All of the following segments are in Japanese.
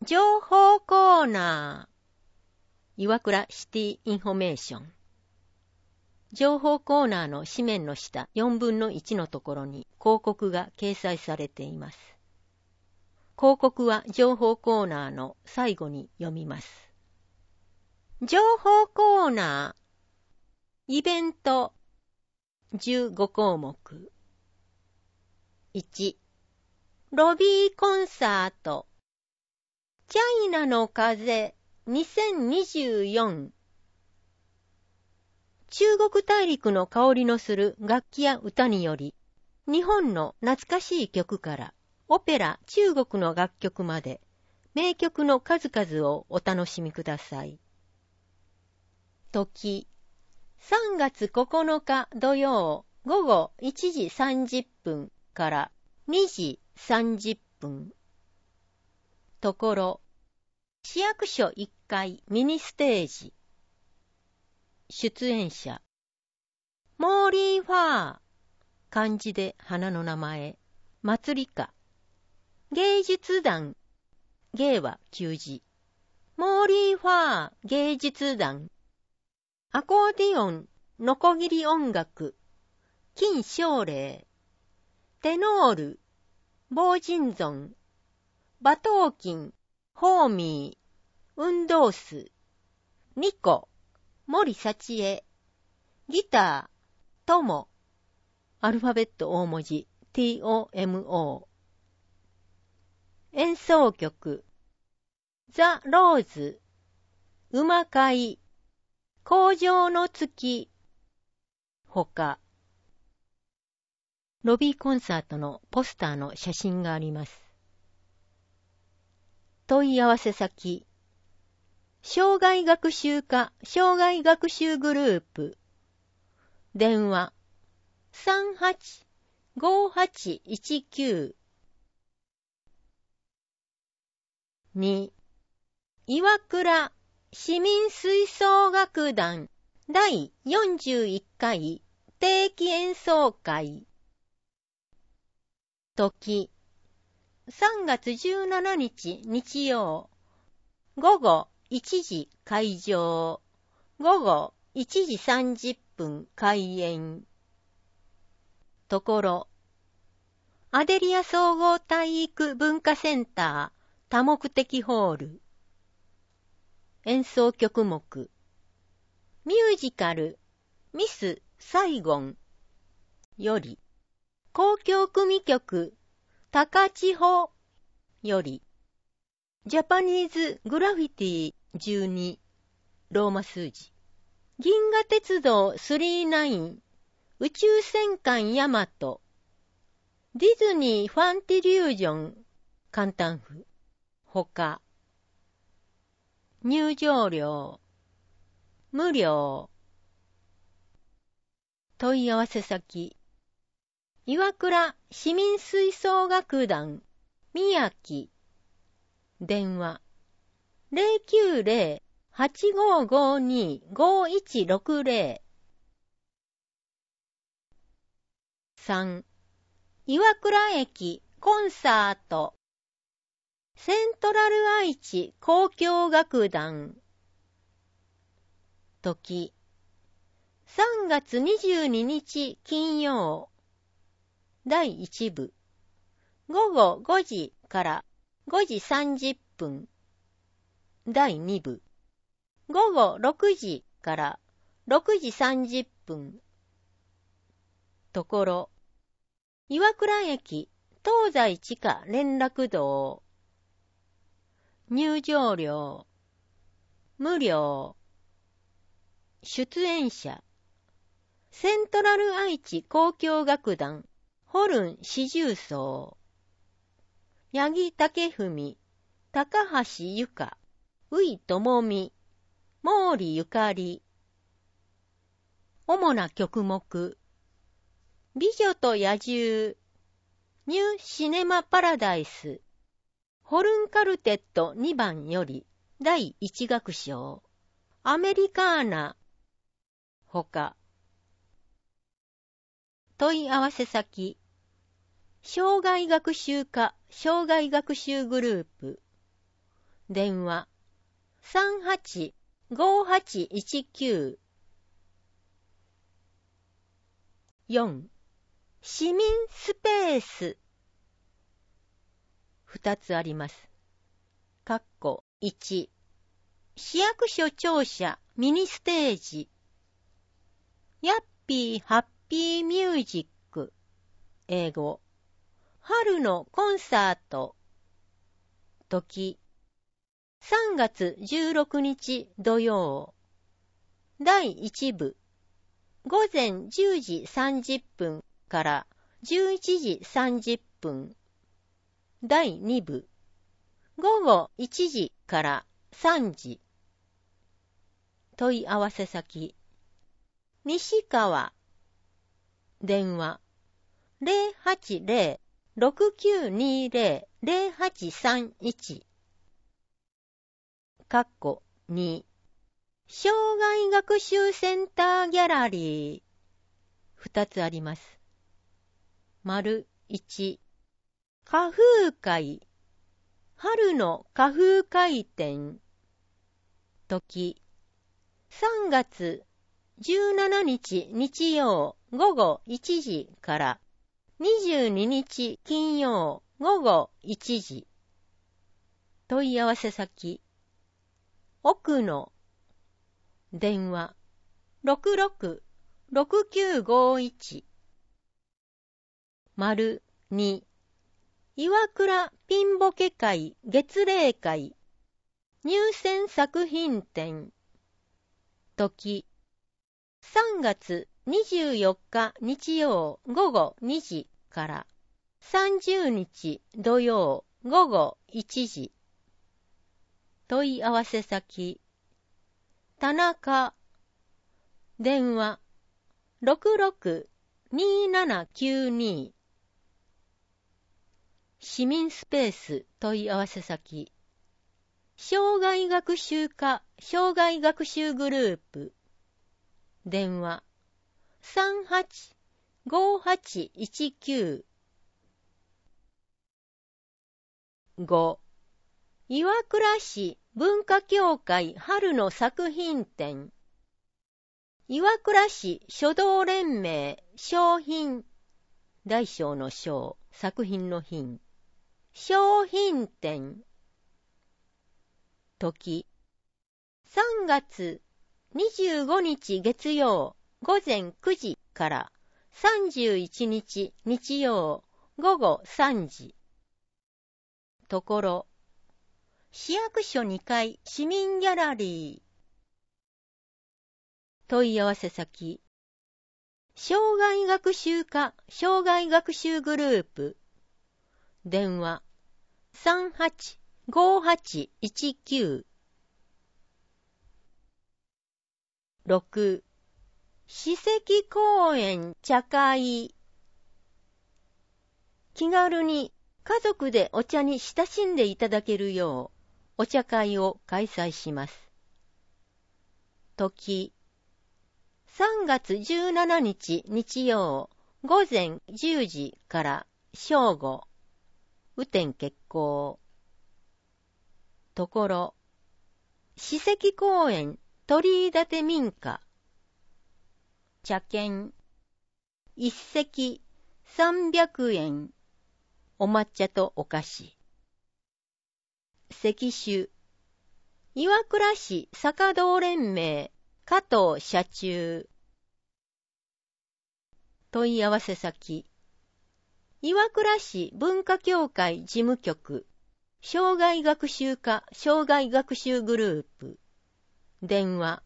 情報コーナー。岩倉シティインフォメーション。情報コーナーの紙面の下4分の1のところに広告が掲載されています。広告は情報コーナーの最後に読みます。情報コーナー。イベント15項目。1、ロビーコンサートチャイナの風2024。中国大陸の香りのする楽器や歌により、日本の懐かしい曲からオペラ中国の楽曲まで名曲の数々をお楽しみください。時、3月9日土曜午後1時30分から2時30分。ところ、市役所1階ミニステージ。出演者、モーリー・ファー、漢字で花の名前、祭り歌。芸術団、芸は旧字。モーリー・ファー芸術団。アコーディオン、ノコギリ音楽。金奨励。テノール、ボージンゾン。馬頭琴、ホーミー。運動数。ニコ、森幸恵。ギター、トモ。アルファベット大文字 TOMO。演奏曲、ザ・ローズ。馬飼い。工場の月。ほか。ロビーコンサートのポスターの写真があります。問い合わせ先、障害学習課障害学習グループ。電話 385819。 2、岩倉市民吹奏楽団第41回定期演奏会。時、3月17日日曜午後1時開場、午後1時30分開演。ところ、アデリア総合体育文化センター多目的ホール。演奏曲目、ミュージカルミス・サイゴンより、交響組曲高千穂より、ジャパニーズグラフィティ12ローマ数字。銀河鉄道39宇宙戦艦ヤマト。ディズニーファンティリュージョン簡単譜。ほか。入場料無料。問い合わせ先、岩倉市民吹奏楽団宮城。電話 090-8552-5160。 3、岩倉駅コンサートセントラル愛知交響楽団。時、3月22日金曜第1部午後5時から5時30分。第2部午後6時から6時30分。ところ、岩倉駅東西地下連絡道。入場料無料。出演者、セントラル愛知交響楽団ホルン四重奏。八木武文、高橋由香、宇井智美、毛利ゆかり。主な曲目、美女と野獣、ニューシネマパラダイス、ホルンカルテット2番より第1楽章、アメリカーナ。ほか。問い合わせ先、障害学習課障害学習グループ。 電話385819。4. 市民スペース。2つあります。1、市役所庁舎ミニステージ。ヤッピーハッピーミュージック。英語。春のコンサート。時。3月16日土曜。第1部。午前10時30分から11時30分。第2部。午後1時から3時。問い合わせ先。西川。電話。080-6920-0831。2。障害学習センターギャラリー。2つあります。1、花風会。春の花風会展。時。3月17日日曜午後1時から22日金曜午後1時。問い合わせ先。奥野。電話666951。2、岩倉ピンボケ会月例会入選作品展。時。3月24日日曜午後2時から30日土曜午後1時。問い合わせ先。田中。電話662792。市民スペース問い合わせ先。障害学習課障害学習グループ。電話385819。5. 岩倉市文化協会春の作品展。岩倉市書道連盟商品。大小の小、作品の品。商品展。時。3月25日月曜午前9時から31日日曜午後3時。ところ。市役所2階市民ギャラリー。問い合わせ先。障害学習課障害学習グループ。電話385819。6. 史跡公園茶会。気軽に家族でお茶に親しんでいただけるようお茶会を開催します。時。3月17日日曜午前10時から正午。雨天決行。ところ。史跡公園鳥居建民家。茶券。一席300円。お抹茶とお菓子。席種。岩倉市坂道連盟加藤社中。問い合わせ先。岩倉市文化協会事務局障害学習課障害学習グループ。電話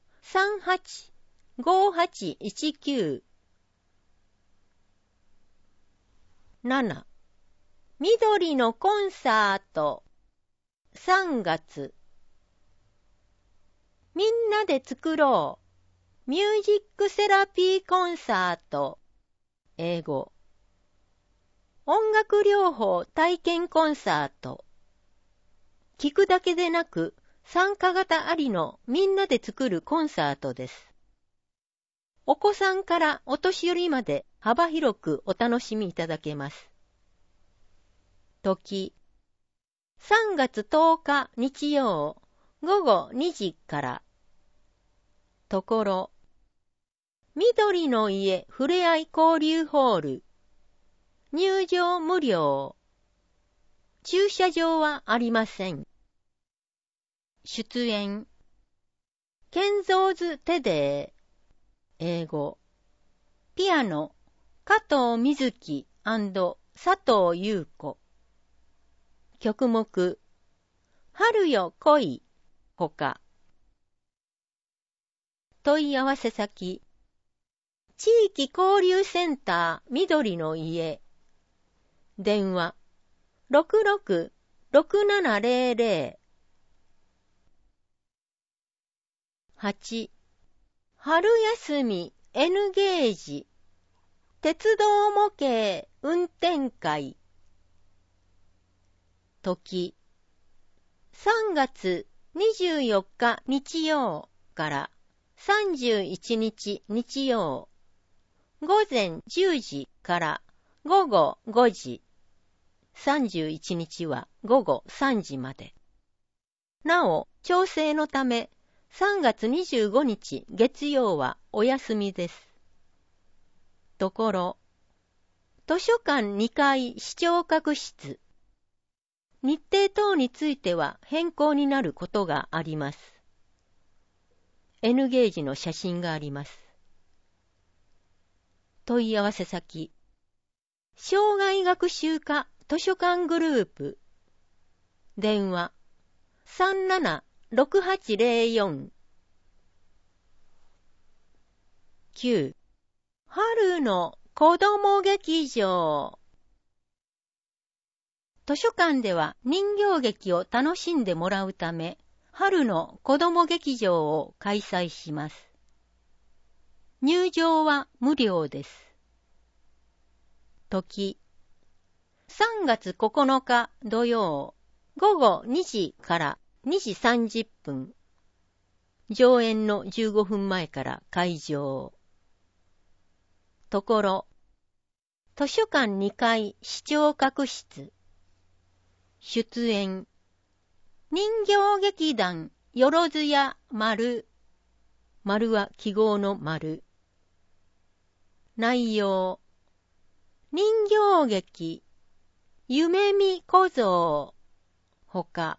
385819。7. 緑のコンサート。3月。みんなで作ろう。ミュージックセラピーコンサート。英語。音楽療法体験コンサート。聞くだけでなく、参加型ありのみんなで作るコンサートです。お子さんからお年寄りまで幅広くお楽しみいただけます。時。 3月10日日曜午後2時から。ところ、緑の家ふれあい交流ホール。入場無料。駐車場はありません。出演。ケンゾーズ・テデー。英語。ピアノ、加藤瑞希&佐藤優子。曲目、春よ来い、ほか。問い合わせ先、地域交流センター緑の家。電話、66-6700。8. 春休み N ゲージ鉄道模型運転会。時3月24日日曜から31日日曜午前10時から午後5時。31日は午後3時まで。なお、調整のため3月25日月曜はお休みです。ところ、図書館2階視聴覚室。日程等については変更になることがあります。N ゲージの写真があります。問い合わせ先、障害学習課図書館グループ。電話、37-6804。9. 春の子ども劇場。図書館では人形劇を楽しんでもらうため、春の子ども劇場を開催します。入場は無料です。時、3月9日土曜、午後2時から2時30分。上演の15分前から開場。ところ、図書館2階視聴覚室。出演、人形劇団よろずや丸。丸は記号の丸。内容、人形劇、夢見小僧。ほか。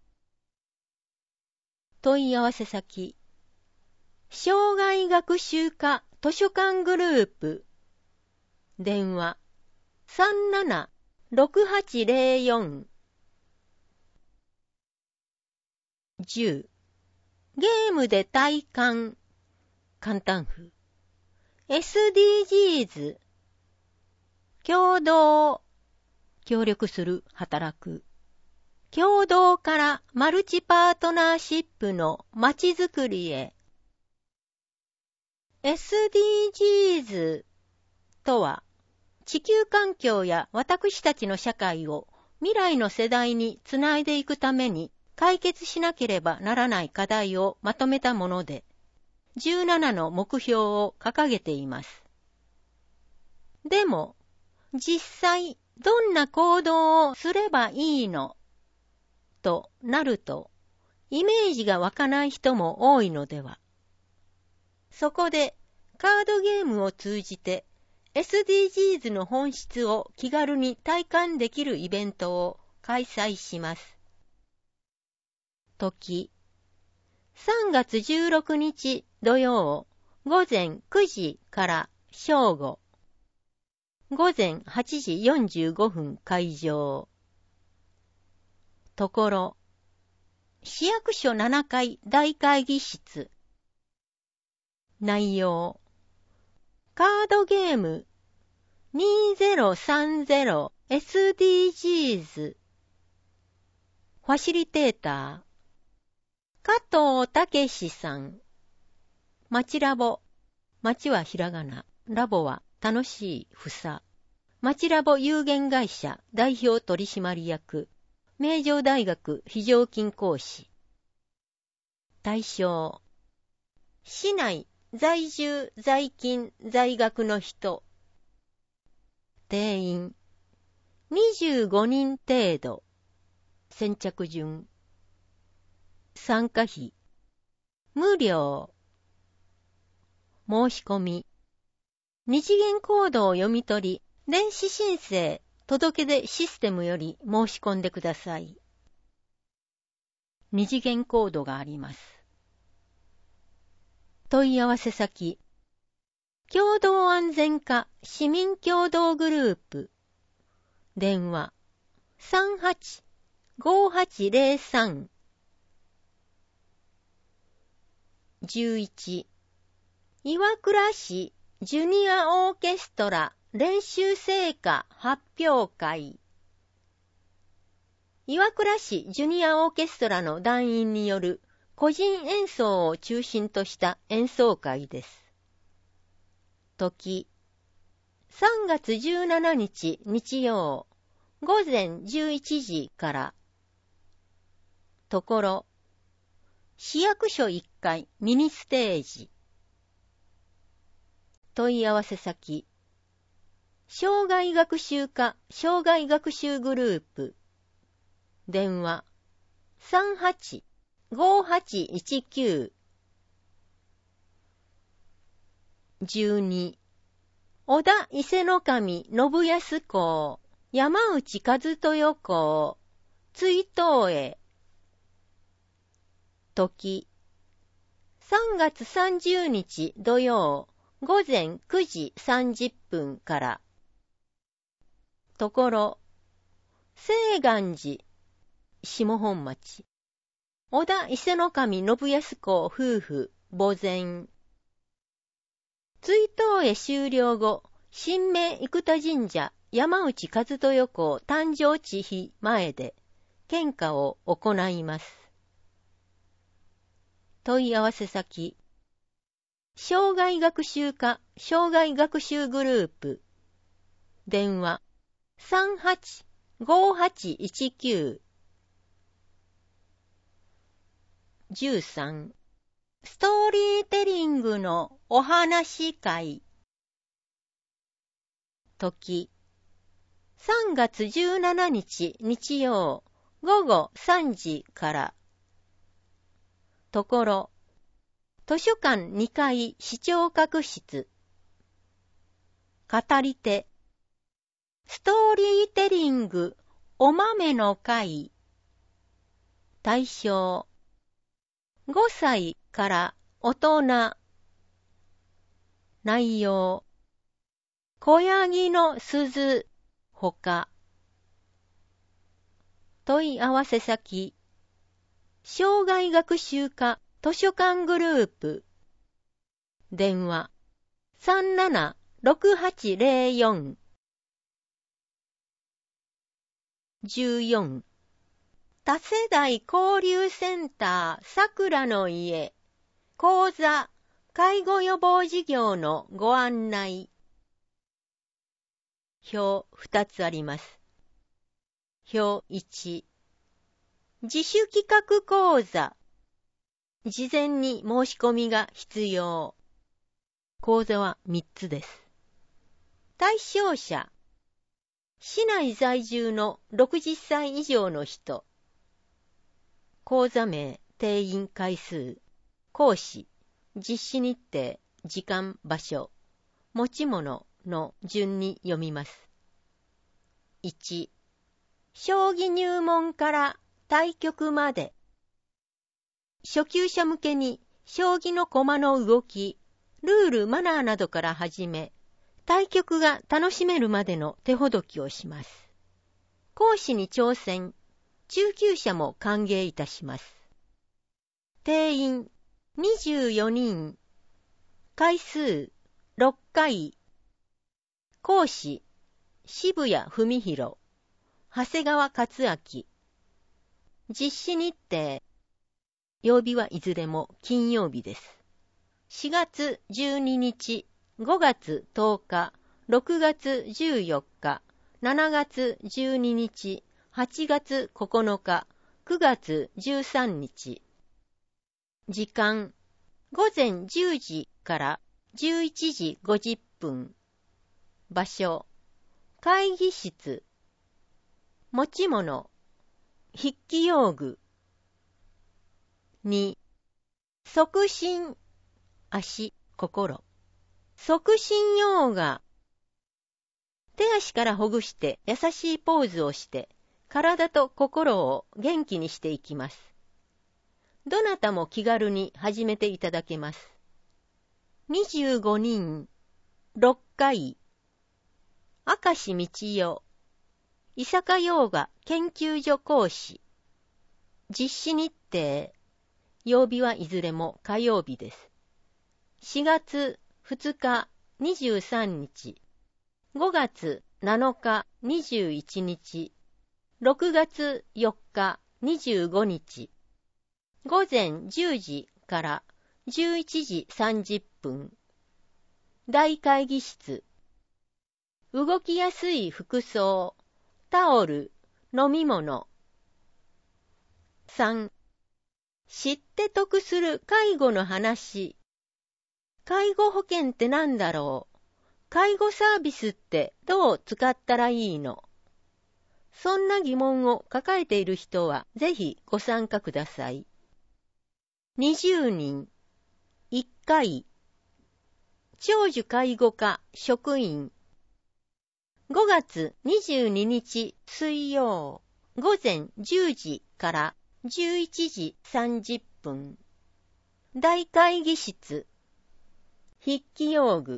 問い合わせ先、障害学習課図書館グループ。電話、37-6804。10. ゲームで体感。簡単譜。SDGs。共同。協力する、働く。共同からマルチパートナーシップのまちづくりへ。SDGs とは、地球環境や私たちの社会を未来の世代につないでいくために解決しなければならない課題をまとめたもので、17の目標を掲げています。でも、実際どんな行動をすればいいのとなると、イメージが湧かない人も多いのでは。そこで、カードゲームを通じて、SDGs の本質を気軽に体感できるイベントを開催します。時、3月16日土曜、午前9時から正午。午前8時45分開場。ところ、市役所7階大会議室。内容、カードゲーム 2030SDGs。ファシリテーター、加藤武さん。町ラボ。町はひらがな。ラボは楽しい房。町ラボ有限会社代表取締役。名城大学非常勤講師。対象、市内在住在勤在学の人。定員25人程度。 先着順。参加費。無料。申し込み。二次元コードを読み取り、電子申請、届け出システムより申し込んでください。二次元コードがあります。問い合わせ先。共同安全課市民協同グループ。電話。38-5803。11。岩倉市ジュニアオーケストラ練習成果発表会。岩倉市ジュニアオーケストラの団員による個人演奏を中心とした演奏会です。時。3月17日日曜午前11時から。ところ。市役所1階ミニステージ。問い合わせ先。障害学習課障害学習グループ。電話。38-5819。12。小田伊勢守信康公山内和豊公追悼へ。時。3月30日土曜午前9時30分から。ところ。西岸寺下本町。小田伊勢守信康公夫婦墓前。追悼会終了後、神明生田神社山内和豊公誕生地碑前で献花を行います。問い合わせ先。障害学習課障害学習グループ。電話。38-5819。13。ストーリーテリングのお話会。時。3月17日日曜午後3時から。ところ。図書館2階視聴覚室。語り手。ストーリーテリングお豆の会。対象。5歳から大人。内容。小ヤギの鈴ほか。問い合わせ先。障害学習課図書館グループ。電話。37-6804。14。多世代交流センターさくらの家講座介護予防事業のご案内。表2つあります。表1。自主企画講座。事前に申し込みが必要。講座は3つです。対象者。市内在住の60歳以上の人。講座名、定員回数、講師、実施日程、時間、場所、持ち物の順に読みます。1、将棋入門から対局まで。初級者向けに将棋の駒の動き、ルール、マナーなどから始め、対局が楽しめるまでの手ほどきをします。講師に挑戦。中級者も歓迎いたします。定員24人。回数6回。講師渋谷文弘、長谷川克明。実施日程。曜日はいずれも金曜日です。4月12日、5月10日、6月14日、7月12日、8月9日、9月13日。時間、午前10時から11時50分。場所、会議室。持ち物、 筆記用具。2、促進、足、心。促進ヨーガ。手足からほぐして優しいポーズをして、体と心を元気にしていきます。どなたも気軽に始めていただけます。25人、6回。明石道代、伊坂ヨーガ研究所講師。実施日程、曜日はいずれも火曜日です。4月2日23日、5月7日21日、6月4日25日、午前10時から11時30分。大会議室。動きやすい服装、タオル、飲み物。3、知って得する介護の話。介護保険って何だろう？介護サービスってどう使ったらいいの？そんな疑問を抱えている人はぜひご参加ください。20人、1回。長寿介護課職員。5月22日水曜、午前10時から11時30分。大会議室。筆記用具。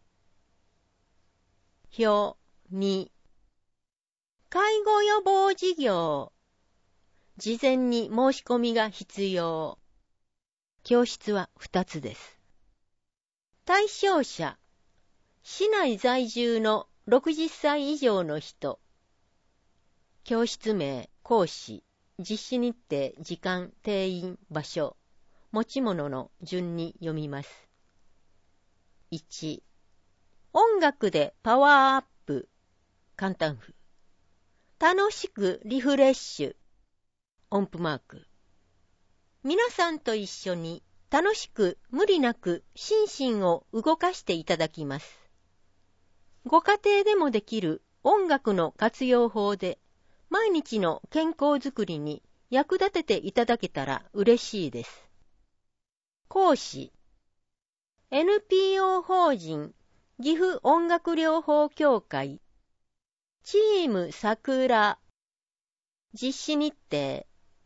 表2。介護予防事業。事前に申し込みが必要。教室は2つです。対象者。市内在住の60歳以上の人。教室名、講師、実施日程、時間、定員、場所、持ち物の順に読みます。1、音楽でパワーアップ。簡単譜。楽しくリフレッシュ。音符マーク。皆さんと一緒に楽しく無理なく心身を動かしていただきます。ご家庭でもできる音楽の活用法で毎日の健康づくりに役立てていただけたら嬉しいです。講師。NPO 法人岐阜音楽療法協会チーム桜。実施日程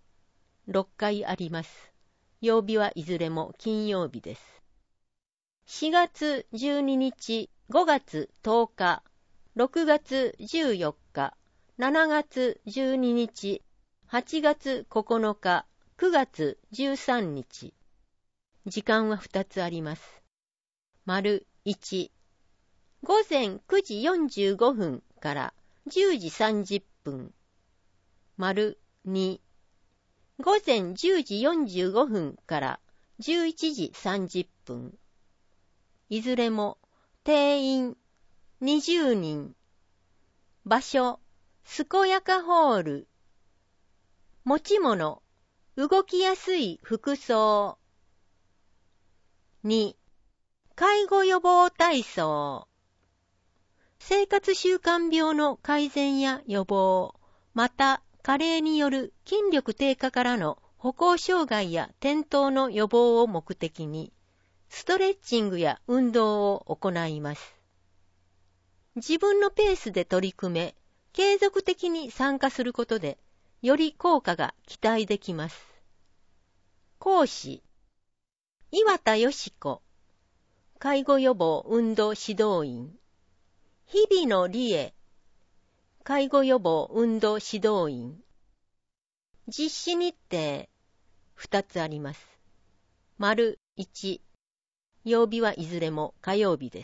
6回あります。曜日はいずれも金曜日です。4月12日、5月10日、6月14日、7月12日、8月9日、9月13日。時間は2つあります。丸1、午前9時45分から10時30分。丸2、午前10時45分から11時30分。いずれも定員20人。場所、健やかホール。持ち物、動きやすい服装。2、介護予防体操。生活習慣病の改善や予防、また加齢による筋力低下からの歩行障害や転倒の予防を目的に、ストレッチングや運動を行います。自分のペースで取り組め、継続的に参加することで、より効果が期待できます。講師、岩田よし子、介護予防運動指導員。日々の理恵、介護予防運動指導員。実施日程、2つあります。丸1、曜日はいずれも火曜日です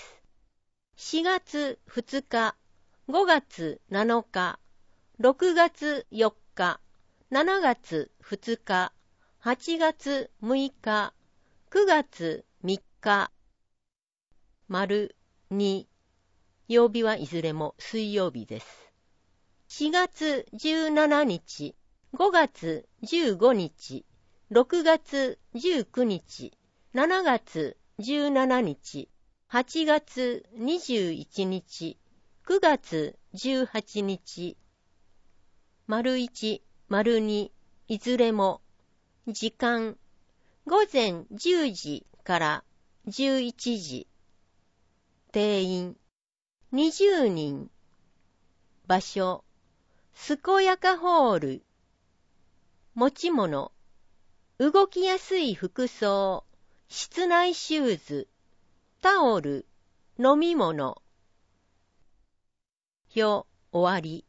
。4月2日、5月7日、6月4日、7月2日、8月6日、9月3日。丸2、曜日はいずれも水曜日です。4月17日、5月15日、6月19日、7月17日、8月21日、9月18日。丸1、 2いずれも時間午前10時から11時。定員20人。場所健やかホール。持ち物動きやすい服装、室内シューズ、タオル、飲み物。表終わり。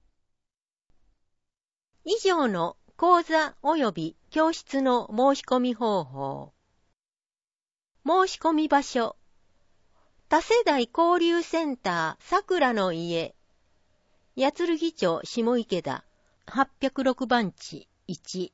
以上の講座及び教室の申し込み方法。申し込み場所。多世代交流センターさくらの家。八剣町下池田806番地1。申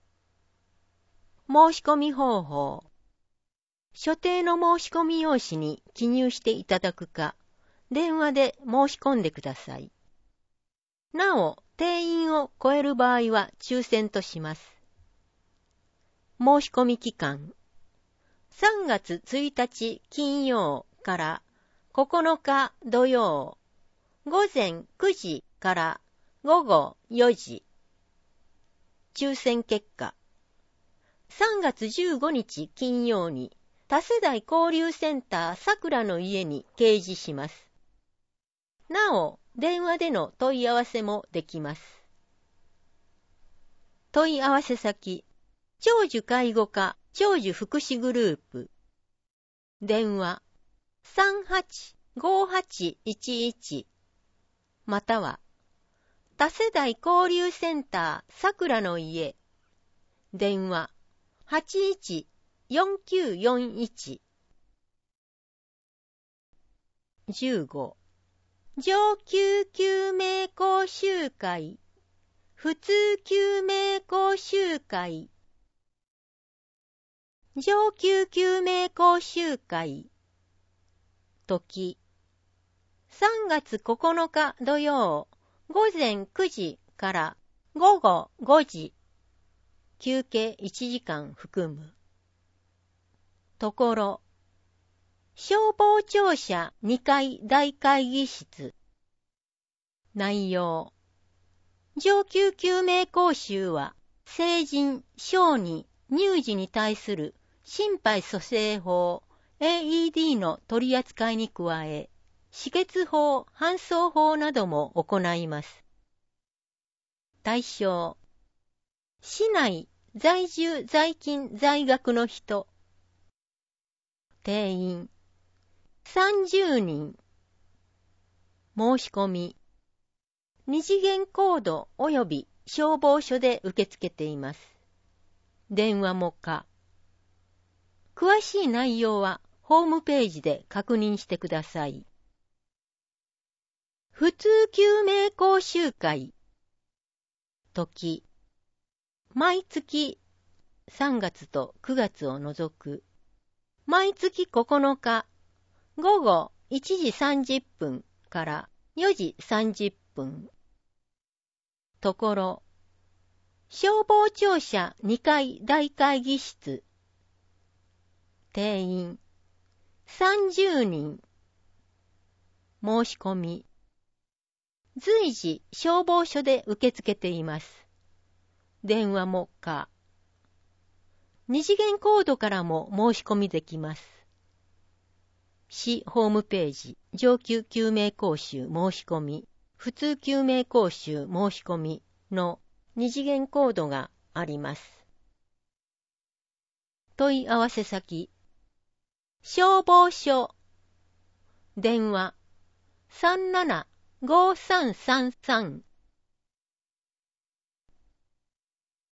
し込み方法。所定の申し込み用紙に記入していただくか、電話で申し込んでください。なお、定員を超える場合は抽選とします。申し込み期間。3月1日金曜から9日土曜、午前9時から午後4時。抽選結果。3月15日金曜に多世代交流センターさくらの家に掲示します。なお、電話での問い合わせもできます。問い合わせ先、長寿介護課長寿福祉グループ。電話、385811。または、多世代交流センターさくらの家。電話、814941。15. 上級救命講習会、普通救命講習会。上級救命講習会。時、3月9日土曜、午前9時から午後5時。休憩1時間含む。ところ、消防庁舎2階大会議室。内容。上級救命講習は、成人、小児、乳児に対する心肺蘇生法 AED の取り扱いに加え、止血法、搬送法なども行います。対象。市内在住在勤在学の人。定員30人。申し込み。二次元コード及び消防署で受け付けています。電話も可。詳しい内容はホームページで確認してください。普通救命講習会。時。毎月3月と9月を除く。毎月9日午後1時30分から4時30分。ところ、消防庁舎2階大会議室。定員30人。申し込み。随時消防署で受け付けています。電話も可。二次元コードからも申し込みできます。市ホームページ、上級救命講習申し込み、普通救命講習申し込みの二次元コードがあります。問い合わせ先、消防署。電話、375333